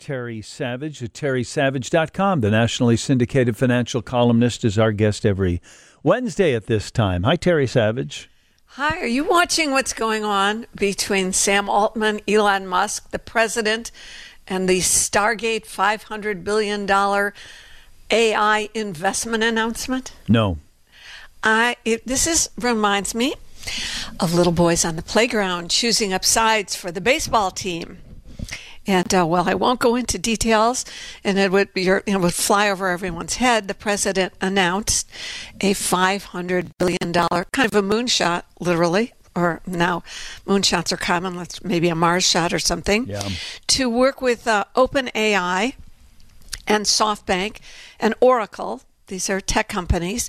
Terry Savage at terrysavage.com. The nationally syndicated financial columnist is our guest every Wednesday at this time. Hi, Terry Savage. Hi, are you watching what's going on between Sam Altman, Elon Musk, the president, and the Stargate $500 billion AI investment announcement? No. This reminds me of little boys on the playground choosing up sides for the baseball team. And I won't go into details, and it would fly over everyone's head. The president announced a $500 billion kind of a moonshot, literally, or now moonshots are common. Maybe a Mars shot or something, to work with OpenAI and SoftBank and Oracle. These are tech companies.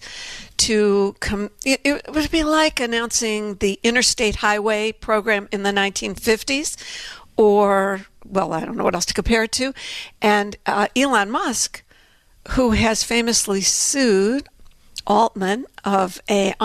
It would be like announcing the Interstate Highway program in the 1950s, or, well, I don't know what else to compare it to. And Elon Musk, who has famously sued Altman of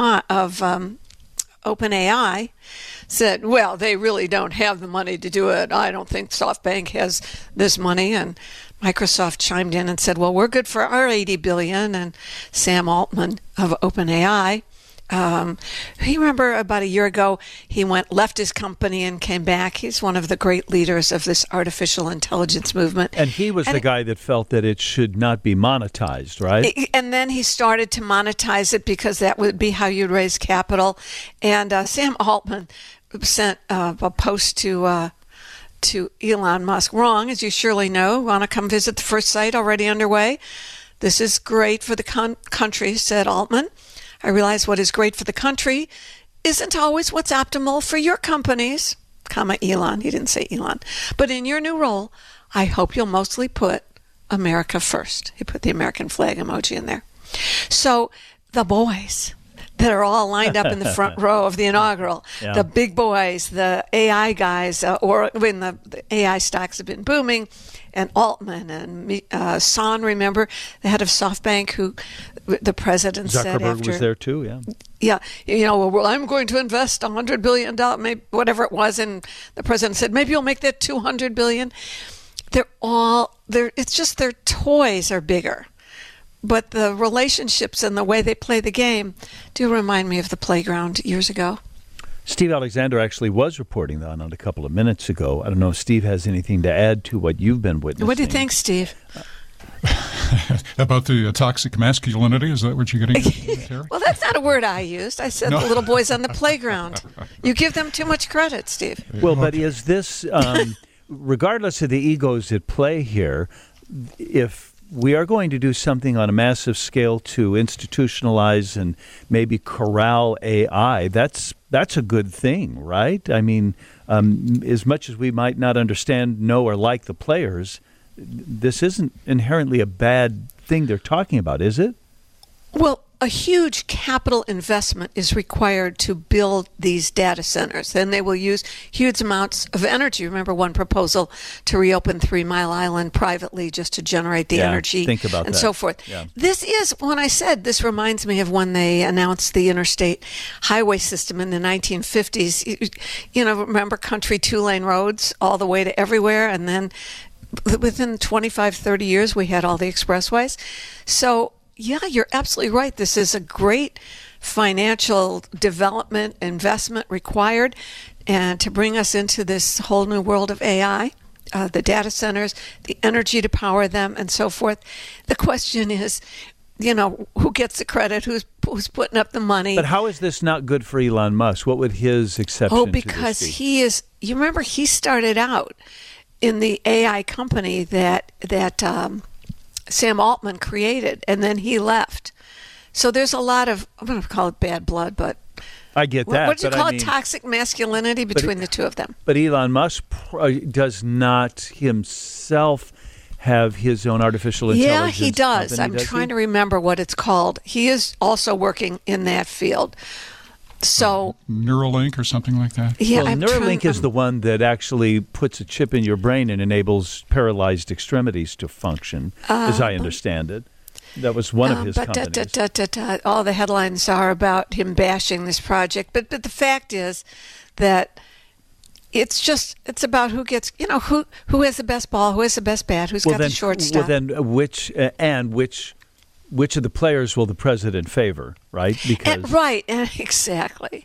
OpenAI, said, well, they really don't have the money to do it. I don't think SoftBank has this money. And Microsoft chimed in and said, well, we're good for our $80 billion. And Sam Altman of OpenAI, you remember about a year ago, he left his company and came back. He's one of the great leaders of this artificial intelligence movement. And he was the guy that felt that it should not be monetized, right? And then he started to monetize it because that would be how you'd raise capital. And Sam Altman sent a post to Elon Musk. Wrong, as you surely know. Want to come visit the first site already underway? This is great for the country, said Altman. I realize what is great for the country isn't always what's optimal for your companies, Elon. He didn't say Elon. But in your new role, I hope you'll mostly put America first. He put the American flag emoji in there. So the boys that are all lined up in the front row of the inaugural, the big boys, the AI guys, or when the AI stocks have been booming, and Altman and Son, remember, the head of SoftBank, who the president said Zuckerberg was there too, yeah. Well, I'm going to invest $100 billion, maybe whatever it was, and the president said, maybe you'll make that $200 billion. It's just their toys are bigger. But the relationships and the way they play the game do remind me of the playground years ago. Steve Alexander actually was reporting on it a couple of minutes ago. I don't know if Steve has anything to add to what you've been witnessing. What do you think, Steve? About the toxic masculinity? Is that what you're getting at, Terry? Well, that's not a word I used. I said the little boys on the playground. You give them too much credit, Steve. Well, but is this, regardless of the egos at play here, if we are going to do something on a massive scale to institutionalize and maybe corral AI, that's a good thing, right? I mean, as much as we might not understand, know, or like the players, this isn't inherently a bad thing they're talking about, is it? Well, a huge capital investment is required to build these data centers. Then they will use huge amounts of energy. Remember one proposal to reopen 3 Mile Island privately just to generate the energy and so forth. Yeah. This is, when I said, this reminds me of when they announced the interstate highway system in the 1950s. Remember country 2-lane roads all the way to everywhere, and then within 25, 30 years, we had all the expressways. So, yeah, you're absolutely right. This is a great financial development investment required, and to bring us into this whole new world of AI, the data centers, the energy to power them, and so forth. The question is, who gets the credit? Who's putting up the money? But how is this not good for Elon Musk? What would his exception to this be? Because he is. You remember, he started out in the AI company that Sam Altman created, and then he left. So there's a lot of, I'm going to call it bad blood, but I get that. What do you call it? Toxic masculinity between the two of them. But Elon Musk does not himself have his own artificial intelligence. Yeah, he does. Company, I'm trying to remember what it's called. He is also working in that field. So Neuralink or something like that? Yeah, well, Neuralink is the one that actually puts a chip in your brain and enables paralyzed extremities to function, as I understand it. That was one of his companies. All the headlines are about him bashing this project. But the fact is that it's about who gets, who has the best ball, who has the best bat, who's got the shortstop. Well, then which of the players will the president favor, right? Because Exactly.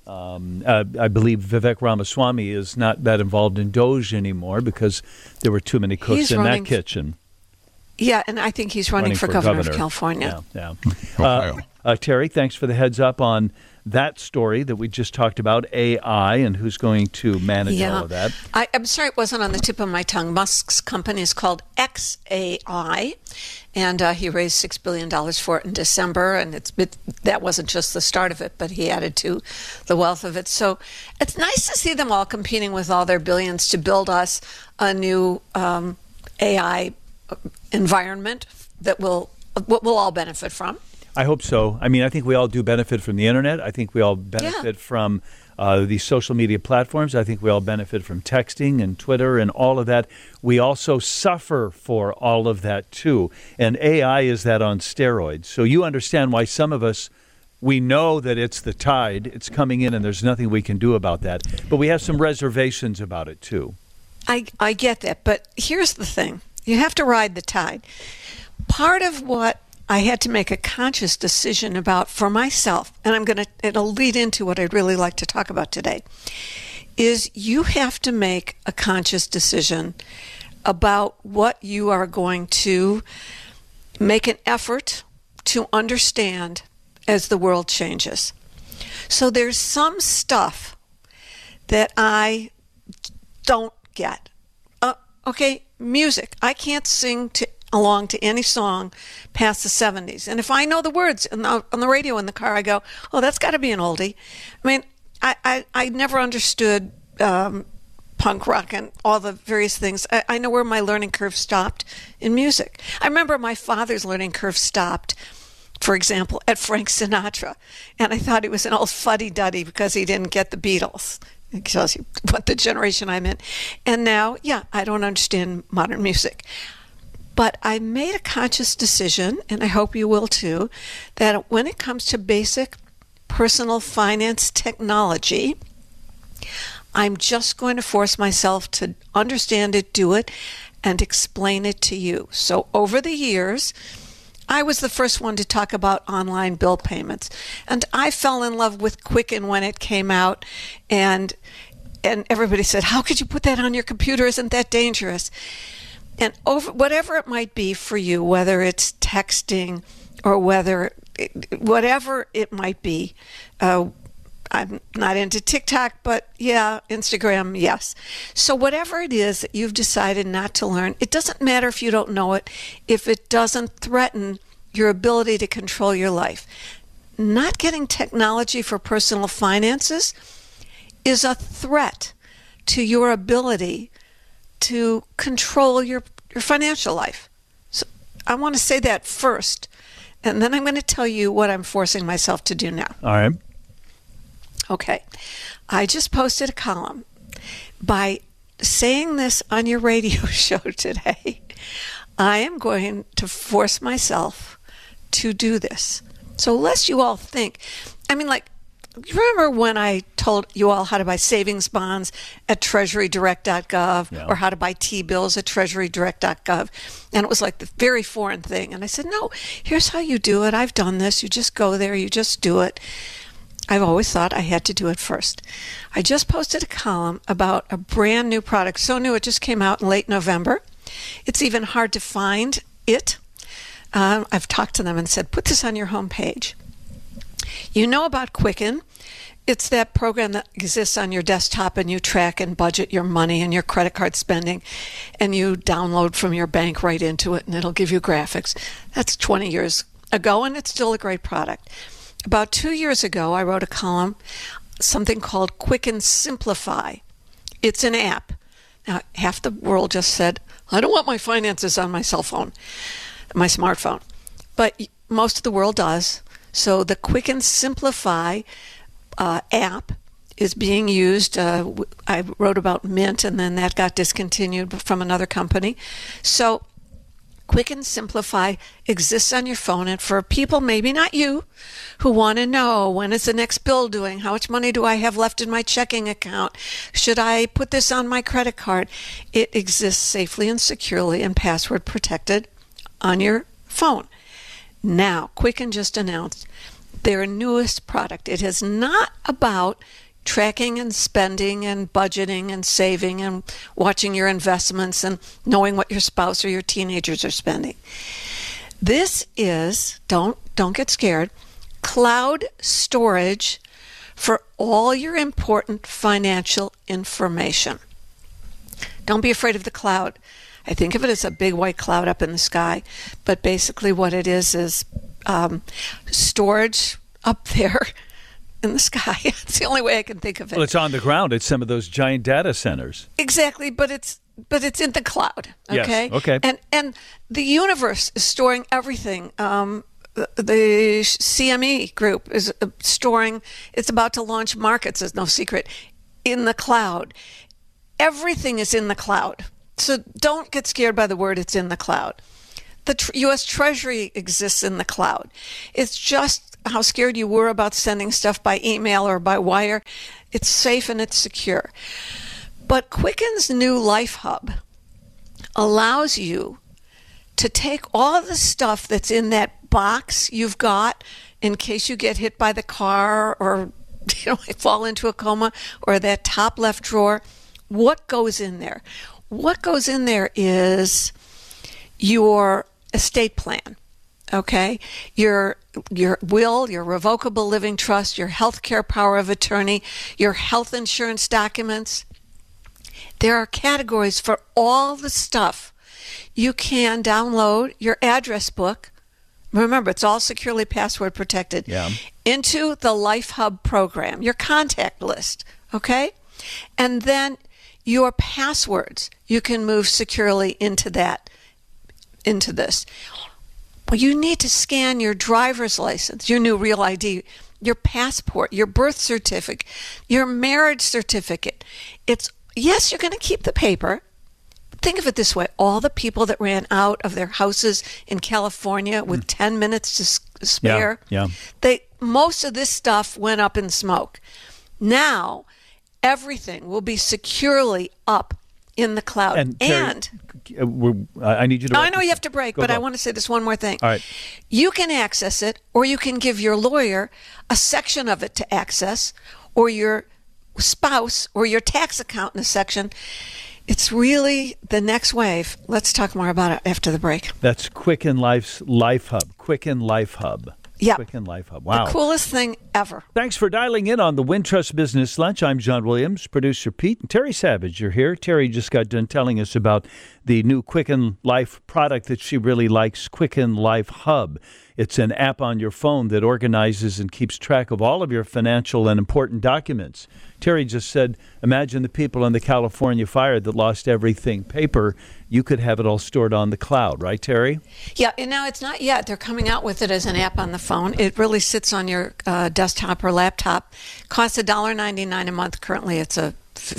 I believe Vivek Ramaswamy is not that involved in Doge anymore because there were too many cooks in that kitchen. Yeah, and I think he's running for governor of California. Yeah. Ohio. Terry, thanks for the heads up on that story that we just talked about, AI, and who's going to manage all of that. I'm sorry it wasn't on the tip of my tongue. Musk's company is called XAI, and he raised $6 billion for it in December, and that wasn't just the start of it, but he added to the wealth of it. So it's nice to see them all competing with all their billions to build us a new AI environment that we'll all benefit from. I hope so. I mean, I think we all do benefit from the internet. I think we all benefit from these social media platforms. I think we all benefit from texting and Twitter and all of that. We also suffer for all of that too. And AI is that on steroids. So you understand why some of us, we know that it's the tide, it's coming in, and there's nothing we can do about that. But we have some reservations about it too. I get that. But here's the thing. You have to ride the tide. Part of what I had to make a conscious decision about for myself, and it'll lead into what I'd really like to talk about today, is you have to make a conscious decision about what you are going to make an effort to understand as the world changes. So there's some stuff that I don't get. Okay, music. I can't sing along to any song past the 70s. And if I know the words on the radio in the car, I go, oh, that's got to be an oldie. I mean, I never understood punk rock and all the various things. I know where my learning curve stopped in music. I remember my father's learning curve stopped, for example, at Frank Sinatra. And I thought he was an old fuddy-duddy because he didn't get the Beatles. It tells you what the generation I'm in. And now, I don't understand modern music. But I made a conscious decision, and I hope you will too, that when it comes to basic personal finance technology, I'm just going to force myself to understand it, do it, and explain it to you. So over the years, I was the first one to talk about online bill payments. And I fell in love with Quicken when it came out. And everybody said, how could you put that on your computer? Isn't that dangerous? And whatever it might be for you, whether it's texting or whatever it might be, I'm not into TikTok, but Instagram, yes. So whatever it is that you've decided not to learn, it doesn't matter if you don't know it, if it doesn't threaten your ability to control your life. Not getting technology for personal finances is a threat to your ability to control your financial life. So I want to say that first, and then I'm going to tell you what I'm forcing myself to do now. All right. Okay. I just posted a column. By saying this on your radio show today, I am going to force myself to do this. So lest you all think, you remember when I told you all how to buy savings bonds at treasurydirect.gov or how to buy T-bills at treasurydirect.gov? And it was like the very foreign thing. And I said, no, here's how you do it. I've done this. You just go there. You just do it. I've always thought I had to do it first. I just posted a column about a brand new product. So new, it just came out in late November. It's even hard to find it. I've talked to them and said, put this on your homepage. You know about Quicken. It's that program that exists on your desktop and you track and budget your money and your credit card spending, and you download from your bank right into it and it'll give you graphics. That's 20 years ago and it's still a great product. About 2 years ago, I wrote a column, something called Quicken Simplify. It's an app. Now, half the world just said, I don't want my finances on my cell phone, my smartphone. But most of the world does. So the Quicken Simplify app is being used. I wrote about Mint, and then that got discontinued from another company. So Quicken Simplify exists on your phone, and for people, maybe not you, who want to know when is the next bill due, how much money do I have left in my checking account, should I put this on my credit card, it exists safely and securely and password protected on your phone. Now, Quicken just announced their newest product. It is not about tracking and spending and budgeting and saving and watching your investments and knowing what your spouse or your teenagers are spending. This is, don't get scared, cloud storage for all your important financial information. Don't be afraid of the cloud. I think of it as a big white cloud up in the sky, but basically what it is storage up there in the sky. It's the only way I can think of it. Well, it's on the ground at some of those giant data centers. Exactly, but it's in the cloud. Okay. Yes, okay. And the universe is storing everything. The CME group is storing. It's about to launch markets. It's no secret in the cloud. Everything is in the cloud. So don't get scared by the word "it's in the cloud." The U.S. Treasury exists in the cloud. It's just how scared you were about sending stuff by email or by wire. It's safe and it's secure. But Quicken's new Life Hub allows you to take all the stuff that's in that box you've got in case you get hit by the car or fall into a coma, or that top left drawer. What goes in there? What goes in there is your estate plan. Okay, your will, your revocable living trust, your health care power of attorney, your health insurance documents. There are categories for all the stuff. You can download your address book. Remember, it's all securely password protected. Yeah. Into the Life Hub program, your contact list. Okay, and then your passwords you can move securely into this. Well, you need to scan your driver's license, your new Real ID, your passport, your birth certificate, your marriage certificate. Yes, you're going to keep the paper. Think of it this way. All the people that ran out of their houses in California with 10 minutes to spare, most of this stuff went up in smoke. Now, everything will be securely up in the cloud. And Terry, I need you to... I know you have to break, but I want to say this one more thing. All right. You can access it, or you can give your lawyer a section of it to access, or your spouse or your tax accountant a section. It's really the next wave. Let's talk more about it after the break. That's Quicken Life's Life Hub. Quicken Life Hub. Yeah. Quicken Life Hub. Wow. The coolest thing ever. Thanks for dialing in on the Wintrust Business Lunch. I'm John Williams, producer Pete, and Terry Savage. You're here. Terry just got done telling us about the new Quicken Life product that she really likes, Quicken Life Hub. It's an app on your phone that organizes and keeps track of all of your financial and important documents. Terry just said, imagine the people in the California fire that lost everything paper. You could have it all stored on the cloud, right, Terry? Yeah, and now it's not yet. They're coming out with it as an app on the phone. It really sits on your desktop or laptop. Costs $1.99 a month. Currently, it's a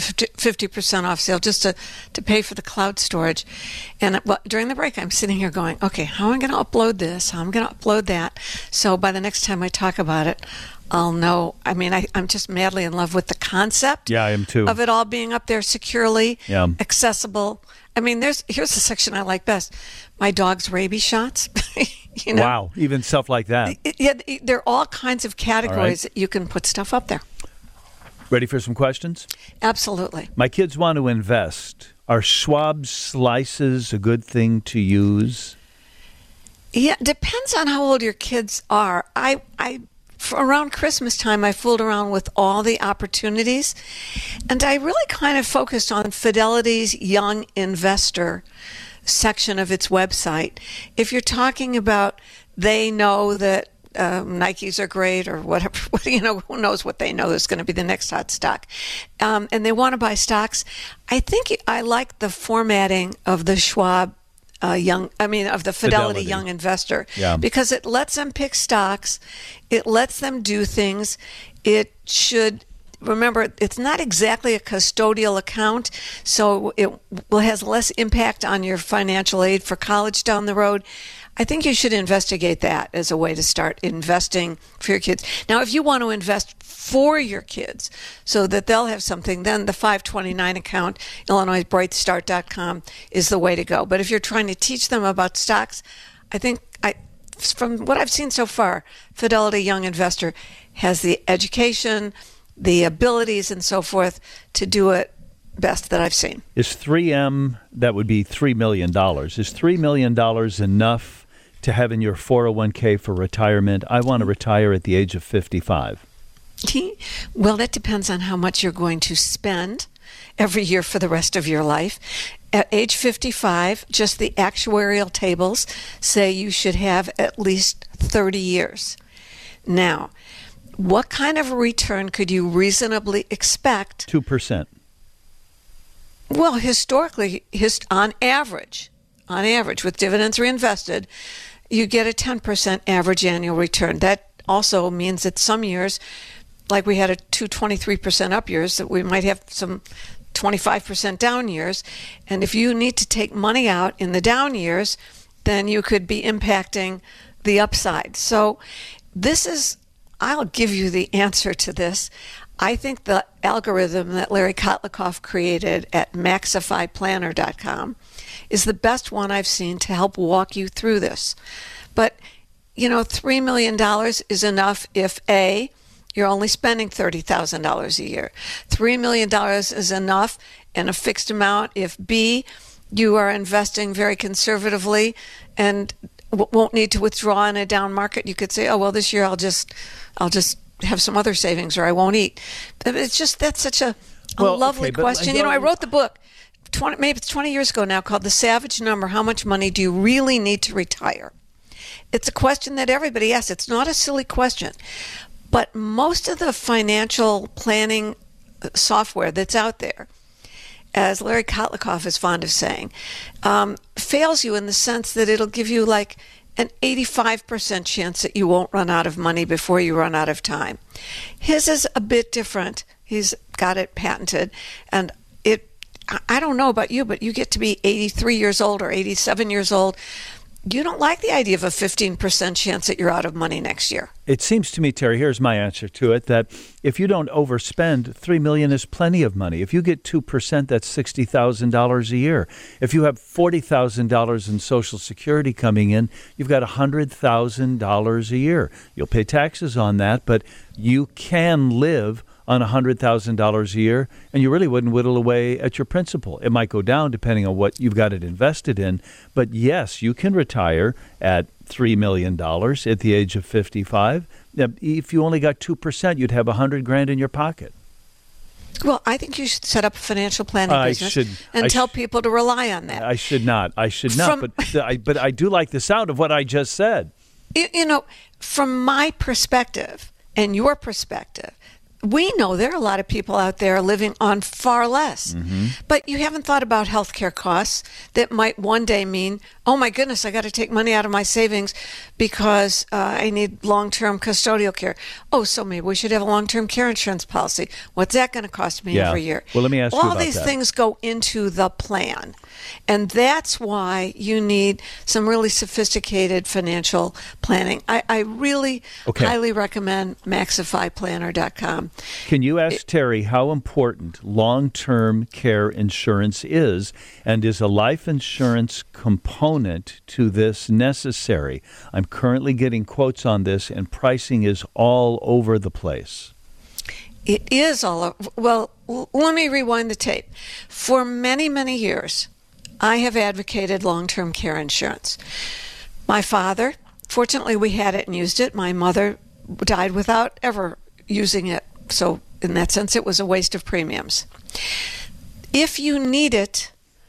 50% off sale just to pay for the cloud storage. And during the break, I'm sitting here going, okay, how am I going to upload this? How am I going to upload that? So by the next time I talk about it, I'll know. I mean, I'm just madly in love with the concept. Yeah, I am too. Of it all being up there securely, accessible. I mean, here's the section I like best. My dog's rabies shots. Wow, even stuff like that. There are all kinds of categories that you can put stuff up there. Ready for some questions? Absolutely. My kids want to invest. Are Schwab slices a good thing to use? Yeah, depends on how old your kids are. Around Christmas time, I fooled around with all the opportunities, and I really kind of focused on Fidelity's Young Investor section of its website. If you're talking about they know that Nikes are great or whatever, who knows what they know is going to be the next hot stock. And they want to buy stocks. I think I like the formatting of the Schwab of the Fidelity Young Investor, because it lets them pick stocks. It lets them do things. It should remember, it's not exactly a custodial account, so has less impact on your financial aid for college down the road. I think you should investigate that as a way to start investing for your kids. Now, if you want to invest for your kids so that they'll have something, then the 529 account, IllinoisBrightStart.com, is the way to go. But if you're trying to teach them about stocks, I think from what I've seen so far, Fidelity Young Investor has the education, the abilities, and so forth to do it best that I've seen. Is 3M, that would be $3 million. Is $3 million enough to have in your 401k for retirement? I want to retire at the age of 55. Well, that depends on how much you're going to spend every year for the rest of your life. At age 55, just the actuarial tables say you should have at least 30 years. Now, what kind of a return could you reasonably expect? 2%. Well, historically, on average, with dividends reinvested, you get a 10% average annual return. That also means that some years, like we had a 23% up years, that we might have some 25% down years. And if you need to take money out in the down years, then you could be impacting the upside. So I'll give you the answer to this. I think the algorithm that Larry Kotlikoff created at MaxifyPlanner.com is the best one I've seen to help walk you through this. But, $3 million is enough if A, you're only spending $30,000 a year. $3 million is enough in a fixed amount if B, you are investing very conservatively and won't need to withdraw in a down market. You could say, oh, well, this year I'll just have some other savings or I won't eat. It's just, that's such a lovely question. I wrote the book, maybe it's 20 years ago now, called The Savage Number, How Much Money Do You Really Need to Retire? It's a question that everybody asks. It's not a silly question. But most of the financial planning software that's out there, as Larry Kotlikoff is fond of saying, fails you in the sense that it'll give you like an 85% chance that you won't run out of money before you run out of time. His is a bit different. He's got it patented. And I don't know about you, but you get to be 83 years old or 87 years old. You don't like the idea of a 15% chance that you're out of money next year. It seems to me, Terry, here's my answer to it, that if you don't overspend, $3 million is plenty of money. If you get 2%, that's $60,000 a year. If you have $40,000 in Social Security coming in, you've got $100,000 a year. You'll pay taxes on that, but you can live on $100,000 a year, and you really wouldn't whittle away at your principal. It might go down depending on what you've got it invested in, but yes, you can retire at $3 million at the age of 55. If you only got 2%, you'd have $100,000 in your pocket. Well, I think you should set up a financial planning business and tell people to rely on that. I should not, but I do like the sound of what I just said. From my perspective and your perspective, we know there are a lot of people out there living on far less. Mm-hmm. But you haven't thought about healthcare costs that might one day mean, oh my goodness, I got to take money out of my savings because I need long-term custodial care. Oh, so maybe we should have a long-term care insurance policy. What's that going to cost me every year? Well, let me ask you about that. All these things go into the plan. And that's why you need some really sophisticated financial planning. I really highly recommend MaxifyPlanner.com. Can you ask Terry how important long-term care insurance is, and is a life insurance component to this necessary? I'm currently getting quotes on this, and pricing is all over the place. It is all over. Well, let me rewind the tape. For many, many years, I have advocated long-term care insurance. My father, fortunately, we had it and used it. My mother died without ever using it. So in that sense, it was a waste of premiums. If you need it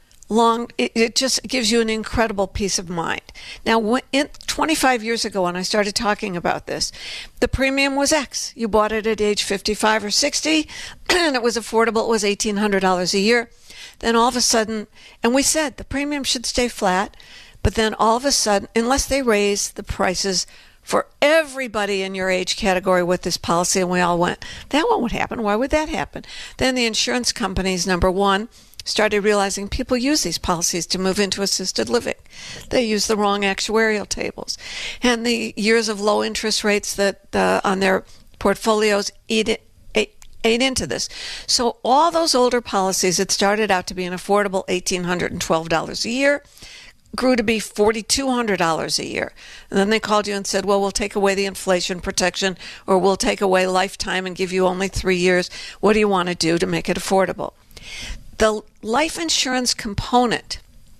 it just gives you an incredible peace of mind. Now, 25 years ago when I started talking about this, the premium was X. You bought it at age 55 or 60, and it was affordable. It was $1,800 a year. Then all of a sudden, and we said the premium should stay flat, but then all of a sudden, unless they raise the prices for everybody in your age category with this policy, and we all went, that won't happen. Why would that happen? Then the insurance companies, number one, started realizing people use these policies to move into assisted living. They use the wrong actuarial tables. And the years of low interest rates that on their portfolios ate into this. So all those older policies that started out to be an affordable $1,812 a year grew to be $4,200 a year. And then they called you and said, well, we'll take away the inflation protection, or we'll take away lifetime and give you only 3 years. What do you want to do to make it affordable? The life insurance component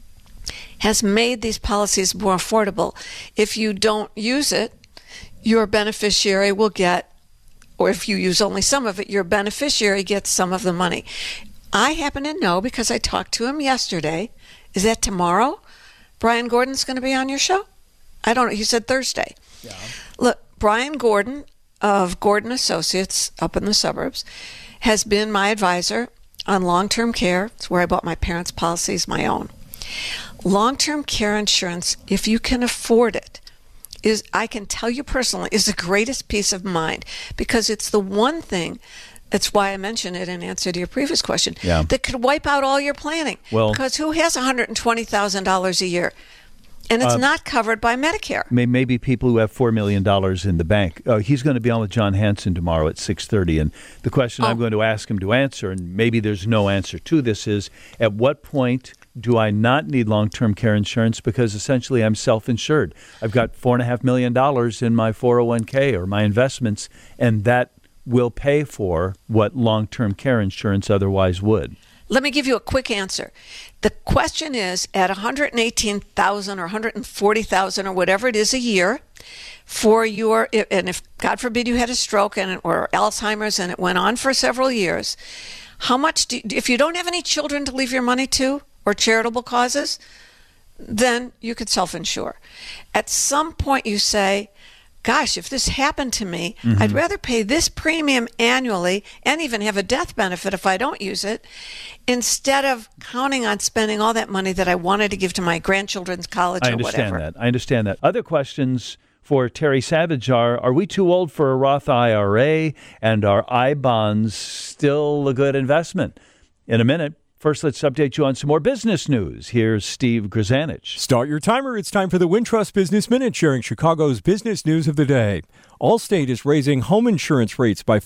has made these policies more affordable. If you don't use it, your beneficiary will get, or if you use only some of it, your beneficiary gets some of the money. I happen to know, because I talked to him yesterday, is that tomorrow? Brian Gordon's going to be on your show? I don't know. He said Thursday. Yeah. Look, Brian Gordon of Gordon Associates up in the suburbs has been my advisor on long-term care. It's where I bought my parents' policies, my own. Long-term care insurance, if you can afford it, is, I can tell you personally, is the greatest peace of mind, because it's the one thing, that's why I mentioned it in answer to your previous question, that could wipe out all your planning. Well, because who has $120,000 a year? And it's not covered by Medicare. Maybe people who have $4 million in the bank. He's going to be on with John Hanson tomorrow at 6:30. And the question I'm going to ask him to answer, and maybe there's no answer to this, is at what point do I not need long-term care insurance, because essentially I'm self-insured? I've got $4.5 million in my 401k or my investments, and that will pay for what long-term care insurance otherwise would. Let me give you a quick answer. The question is, at $118,000 or $140,000 or whatever it is a year, for your, and if God forbid you had a stroke or Alzheimer's and it went on for several years, how much if you don't have any children to leave your money to or charitable causes, then you could self-insure. At some point you say, gosh, if this happened to me, I'd rather pay this premium annually and even have a death benefit if I don't use it, instead of counting on spending all that money that I wanted to give to my grandchildren's college or whatever. I understand that. Other questions for Terry Savage are we too old for a Roth IRA, and are I-bonds still a good investment? In a minute. First, let's update you on some more business news. Here's Steve Grzanich. Start your timer. It's time for the Wintrust Business Minute, sharing Chicago's business news of the day. Allstate is raising home insurance rates by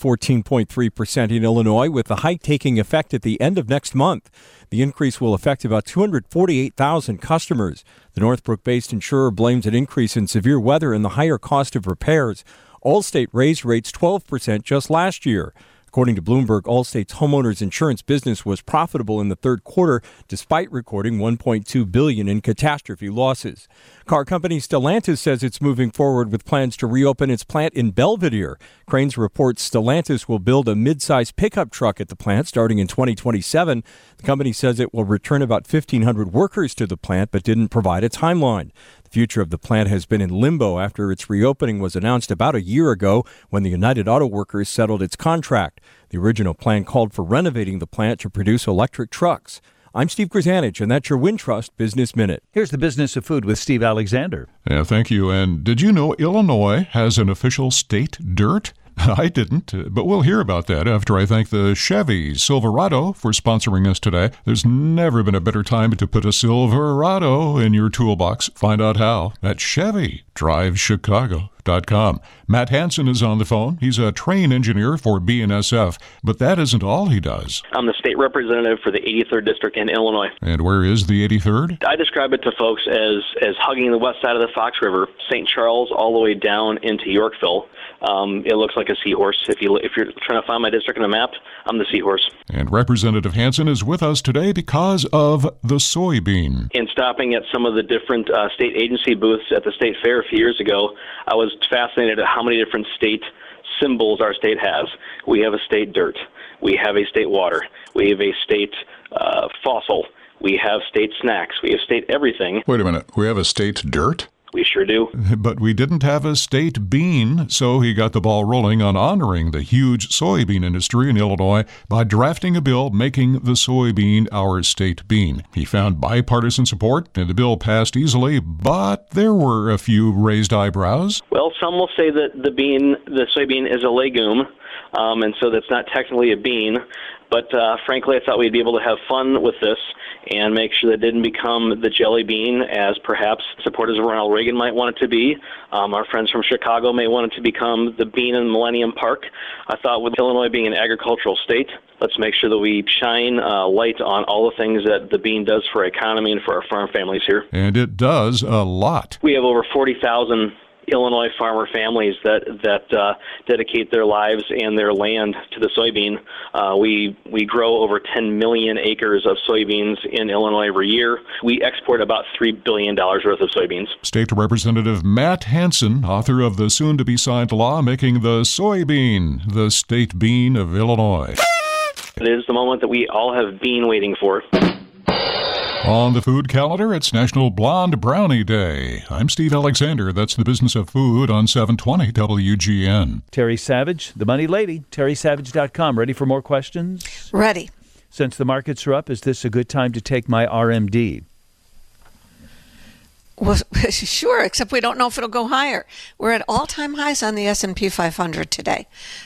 14.3% in Illinois, with the hike taking effect at the end of next month. The increase will affect about 248,000 customers. The Northbrook-based insurer blames an increase in severe weather and the higher cost of repairs. Allstate raised rates 12% just last year. According to Bloomberg, Allstate's homeowners insurance business was profitable in the third quarter, despite recording $1.2 billion in catastrophe losses. Car company Stellantis says it's moving forward with plans to reopen its plant in Belvidere. Cranes reports Stellantis will build a mid-size pickup truck at the plant starting in 2027. The company says it will return about 1,500 workers to the plant, but didn't provide a timeline. The future of the plant has been in limbo after its reopening was announced about a year ago when the United Auto Workers settled its contract. The original plan called for renovating the plant to produce electric trucks. I'm Steve Grzanich, and that's your Wintrust Business Minute. Here's the business of food with Steve Alexander. Yeah, thank you. And did you know Illinois has an official state dirt? I didn't, but we'll hear about that after I thank the Chevy Silverado for sponsoring us today. There's never been a better time to put a Silverado in your toolbox. Find out how at ChevyDriveChicago.com. Matt Hansen is on the phone. He's a train engineer for BNSF, but that isn't all he does. I'm the state representative for the 83rd District in Illinois. And where is the 83rd? I describe it to folks as hugging the west side of the Fox River, St. Charles, all the way down into Yorkville. It looks like a seahorse. If you're trying to find my district on a map, I'm the seahorse. And Representative Hansen is with us today because of the soybean. In stopping at some of the different state agency booths at the state fair a few years ago, I was fascinated at how many different state symbols our state has. We have a state dirt. We have a state water. We have a state fossil. We have state snacks. We have state everything. Wait a minute. We have a state dirt? We sure do. But we didn't have a state bean, so he got the ball rolling on honoring the huge soybean industry in Illinois by drafting a bill making the soybean our state bean. He found bipartisan support, and the bill passed easily, but there were a few raised eyebrows. Well, some will say that the soybean is a legume, and so that's not technically a bean. But frankly, I thought we'd be able to have fun with this and make sure that it didn't become the jelly bean, as perhaps supporters of Ronald Reagan might want it to be. Our friends from Chicago may want it to become the bean in Millennium Park. I thought with Illinois being an agricultural state, let's make sure that we shine light on all the things that the bean does for our economy and for our farm families here. And it does a lot. We have over 40,000 Illinois farmer families that dedicate their lives and their land to the soybean. We grow over 10 million acres of soybeans in Illinois every year. We export about $3 billion worth of soybeans. State Representative Matt Hansen, author of the soon-to-be-signed law making the soybean the state bean of Illinois. It is the moment that we all have been waiting for. On the food calendar, it's National Blonde Brownie Day. I'm Steve Alexander. That's the business of food on 720 WGN. Terry Savage, the money lady, terrysavage.com. Ready for more questions? Ready. Since the markets are up, is this a good time to take my RMD? Well, sure, except we don't know if it'll go higher. We're at all-time highs on the S&P 500 today.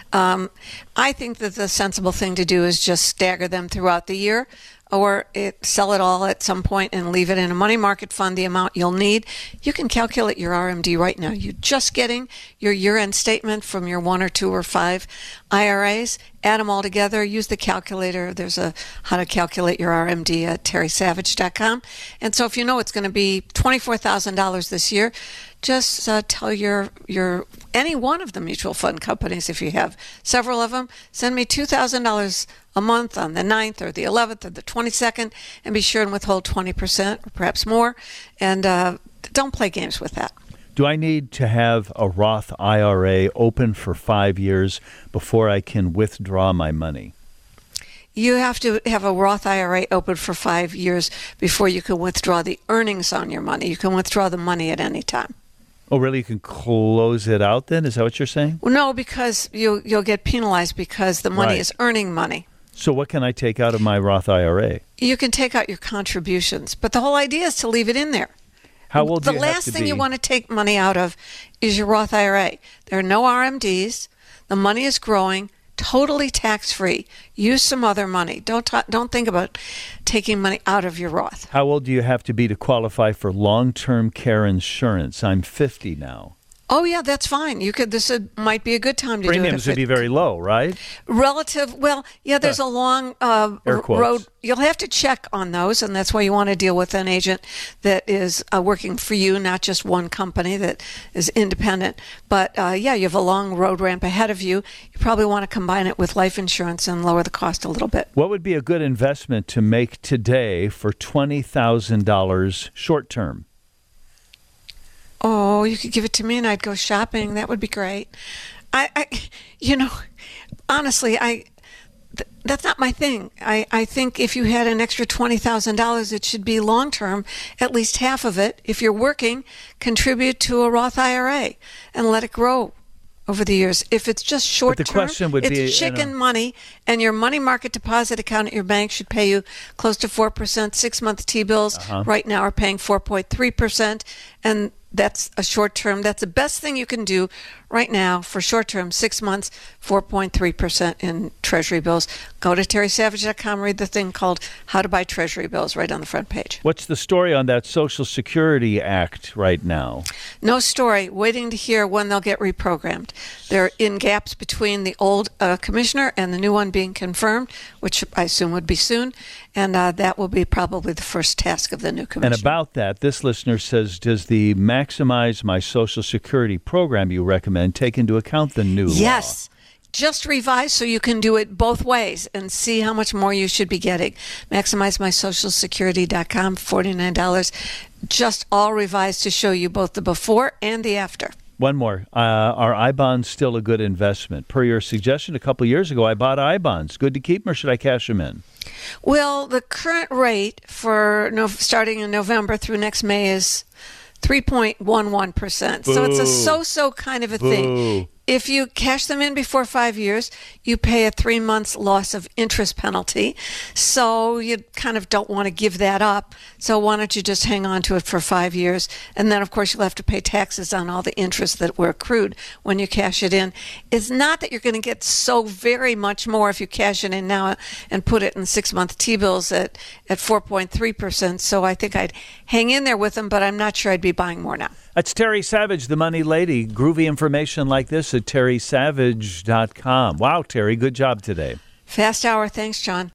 I think that the sensible thing to do is just stagger them throughout the year, or sell it all at some point and leave it in a money market fund, the amount you'll need. You can calculate your RMD right now. You're just getting your year-end statement from your 1 or 2 or 5 IRAs. Add them all together. Use the calculator. There's a how to calculate your RMD at terrysavage.com. And so if you know it's going to be $24,000 this year, just tell your any one of the mutual fund companies, if you have several of them, send me $2,000 a month on the 9th or the 11th or the 22nd, and be sure and withhold 20% or perhaps more. And don't play games with that. Do I need to have a Roth IRA open for 5 years before I can withdraw my money? You have to have a Roth IRA open for 5 years before you can withdraw the earnings on your money. You can withdraw the money at any time. Oh, really? You can close it out then? Is that what you're saying? Well, no, because you'll get penalized because the money is earning money. So what can I take out of my Roth IRA? You can take out your contributions, but the whole idea is to leave it in there. How old do you have to be? The last thing you want to take money out of is your Roth IRA. There are no RMDs. The money is growing, totally tax-free. Use some other money. Don't think about taking money out of your Roth. How old do you have to be to qualify for long-term care insurance? I'm 50 now. Oh, yeah, that's fine. You could. Might be a good time to do it. Premiums would be very low, right? There's a long road. You'll have to check on those, and that's why you want to deal with an agent that is working for you, not just one company that is independent. But, you have a long road ramp ahead of you. You probably want to combine it with life insurance and lower the cost a little bit. What would be a good investment to make today for $20,000 short term? Oh, you could give it to me and I'd go shopping. That would be great. Honestly, that's not my thing. I think if you had an extra $20,000, it should be long-term, at least half of it. If you're working, contribute to a Roth IRA and let it grow over the years. If it's just short-term, it's chicken money, and your money market deposit account at your bank should pay you close to 4%. 6-month T-bills right now are paying 4.3%, and that's a short-term. That's the best thing you can do right now for short-term, 6 months, 4.3% in Treasury bills. Go to terrysavage.com, read the thing called How to Buy Treasury Bills right on the front page. What's the story on that Social Security Act right now? No story. Waiting to hear when they'll get reprogrammed. They're in gaps between the old commissioner and the new one being confirmed, which I assume would be soon, and that will be probably the first task of the new commissioner. And about that, this listener says, does the Maximize My Social Security program you recommend take into account the new law? Yes. Just revise so you can do it both ways and see how much more you should be getting. MaximizeMySocialSecurity.com, $49. Just all revised to show you both the before and the after. One more. Are I-bonds still a good investment? Per your suggestion a couple years ago, I bought I-bonds. Good to keep them, or should I cash them in? Well, the current rate for starting in November through next May is 3.11%. So it's a so-so kind of a thing. If you cash them in before 5 years, you pay a 3 months loss of interest penalty. So you kind of don't want to give that up. So why don't you just hang on to it for 5 years? And then, of course, you'll have to pay taxes on all the interest that were accrued when you cash it in. It's not that you're going to get so very much more if you cash it in now and put it in 6-month T-bills at 4.3%. So I think I'd hang in there with them, but I'm not sure I'd be buying more now. That's Terry Savage, the money lady. Groovy information like this at terrysavage.com. Wow, Terry, good job today. Fast hour. Thanks, John.